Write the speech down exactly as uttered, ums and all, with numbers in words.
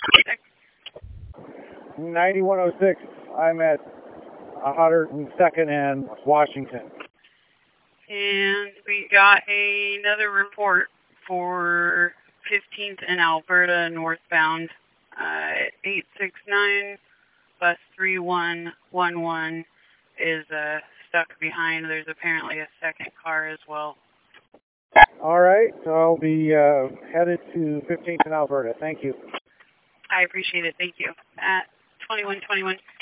ninety-one oh six, I'm at one hundred second and Washington. And we got another report for fifteenth and Alberta northbound. Uh, eight six nine, bus three one one one is uh, stuck behind. There's apparently a second car as well. All right, so I'll be uh, headed to fifteenth and Alberta. Thank you. I appreciate it. Thank you. At twenty-one twenty-one.